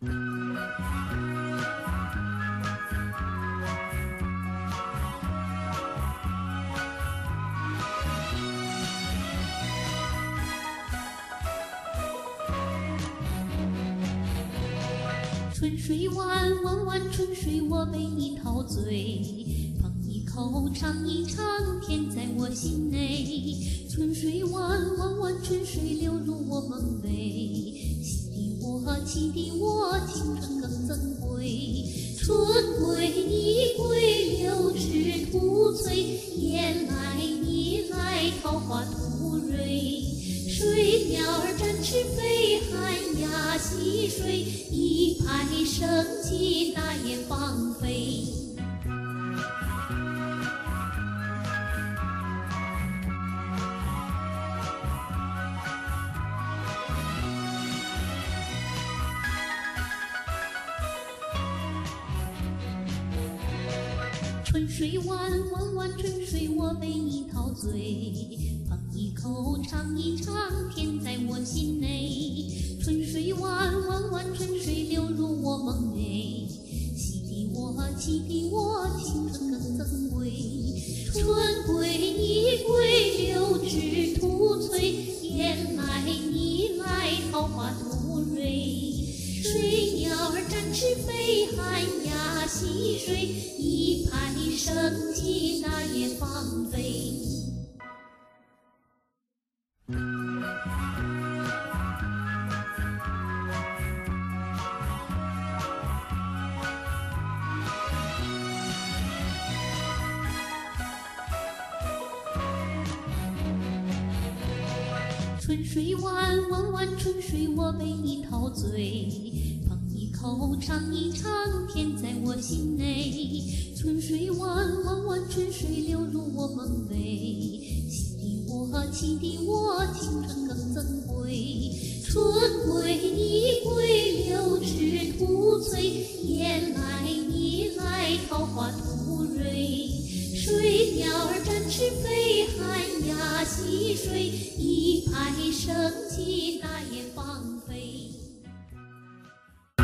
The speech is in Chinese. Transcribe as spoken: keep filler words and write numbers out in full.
春水弯弯弯，春水我被你陶醉，捧一口尝一尝，甜在我心内。春水弯弯弯，春水流入我梦寐，洗涤我，启迪我，青春更增贵。春归你归，柳枝吐翠，雁来你来，桃花吐蕊。水鸟儿展翅飞，寒鸦戏水，一派生机，大雁放飞。春水弯弯弯，春水我被你陶醉，捧一口尝一尝，甜在我心内。春水弯弯弯，春水流入我梦寐，洗涤我，启迪我，青春更增贵。春归你归，柳枝吐翠，雁来你来，桃花吐蕊。水鸟儿展翅飞，寒鸦戏水，一派生机，大雁放飞。春水弯弯弯，春水我被你陶醉，捧一口尝一尝，甜在我心内。春水弯弯弯，春水流入我梦寐，洗涤我，启迪我，青春更增贵。春归你归，柳枝吐翠，雁来你来，桃花吐蕊。水鸟儿展翅飞，寒鸦戏水，一派生机，大雁放飞。